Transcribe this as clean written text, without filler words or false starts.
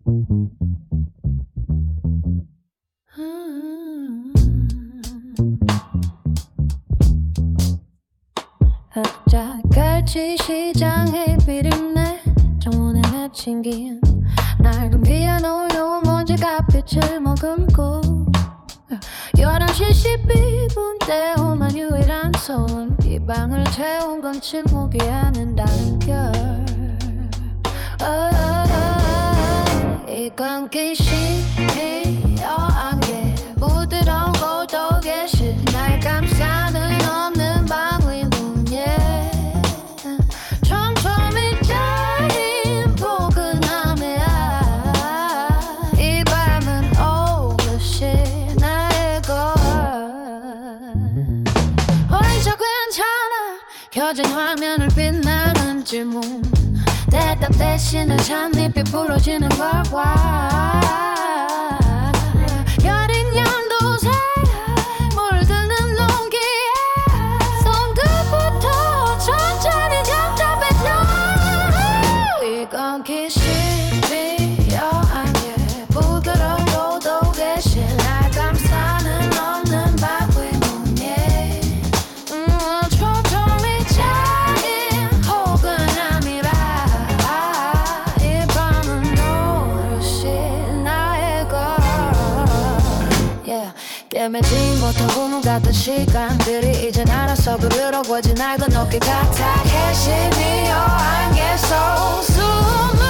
흑자같이 시장에 비린내 정원에 맺힌 긴 낡은 피아노 요 먼지가 빛을 머금고 11시 12분 때오만 유일한 소음 이 방을 채운 건 침묵이 아닌다는 걸 이건 기시묘한 게 부드러운 고독의 실 날 감싸는 없는 방위문예 촘촘히 짜인 포근함에 이 밤은 오롯이 나의 것 혼자 괜찮아 켜진 화면을 빛나는 질문 대답 대신에 잔잎이 부러지는 걸 봐 여린 연도새 물드는 농기에 손끝부터 천천히 jam잡해져 이건 기시묘한 게 부드러운 고독의 실 날 감싸는 없는 바위문예 촘촘히 짜인 포근함이라 이 밤은 오롯이 나의 것 깨매지 못한 꿈 같은 시간들이 이젠 알아서 그리로 거진 낡은 어깨 같아 캐시미어 안개 속 숨을